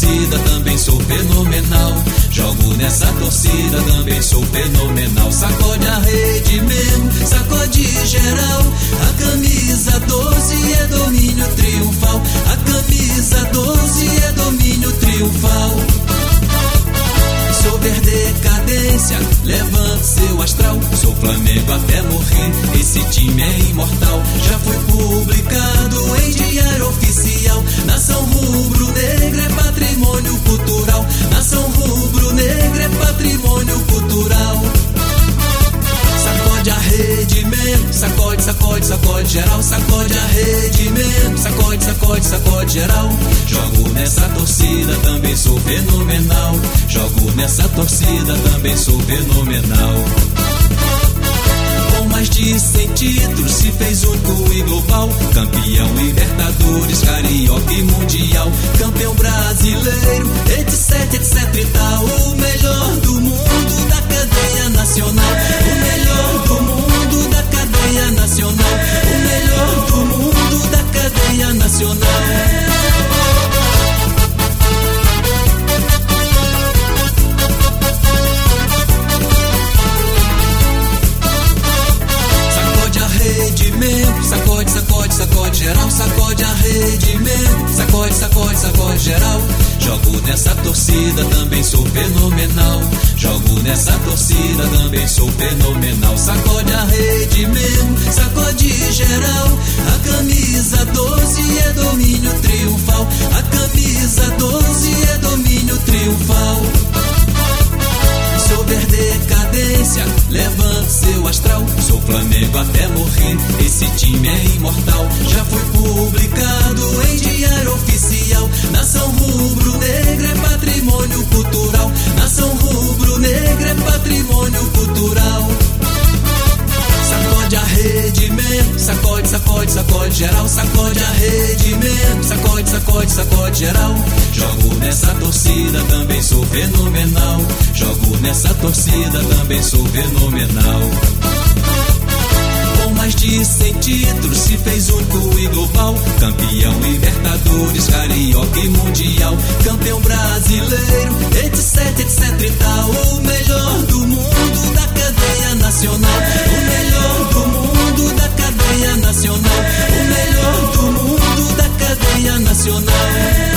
torcida, também sou fenomenal. Jogo nessa torcida, também sou fenomenal. Sacode a rede mesmo, sacode geral. A camisa 12 é domínio triunfal. A camisa 12 é domínio triunfal. Sobre decadência, levante seu astral. Sou Flamengo até morrer, esse time é imortal. Já foi publicado em diário oficial. Nação rubro-negra é patrimônio cultural. Nação rubro-negra é patrimônio cultural. Sacode a rede mesmo, sacode, sacode, sacode geral. Sacode a rede mesmo, sacode, sacode, sacode geral. Jogo nessa torcida, também sou fenomenal. Jogo nessa torcida, também sou fenomenal. Com mais de 100 títulos, se fez único e global. Campeão Libertadores, Carioca e Mundial. Campeão brasileiro, etc, etc e tal. O melhor do mundo da cadeia nacional. O melhor do mundo da cadeia nacional. O melhor do mundo da cadeia nacional. Sacode, sacode, sacode geral. Sacode a rede mesmo, sacode, sacode, sacode geral. Jogo nessa torcida, também sou fenomenal. Jogo nessa torcida, também sou fenomenal. Sacode a rede mesmo, sacode geral. A camisa 12 é domínio triunfal. A camisa 12 é domínio triunfal. Sobre decadência, levante seu astral. Sou Flamengo até morrer, esse time é imortal. Já foi publicado em diário oficial. Nação rubro-negra é patrimônio cultural. Nação rubro-negra é patrimônio cultural. Sacode a rede mesmo, sacode, sacode, sacode geral. Sacode a rede mesmo, sacode, sacode, sacode geral. Jogo nessa torcida, também sou fenomenal. Jogo nessa torcida, também sou fenomenal. Com mais de 100 títulos, se fez único e global. Campeão Libertadores, Carioca e Mundial. Campeão brasileiro, etc, etc e tal. O melhor do mundo da cadeia nacional. O melhor do mundo da cadeia nacional. O melhor do mundo da cadeia nacional.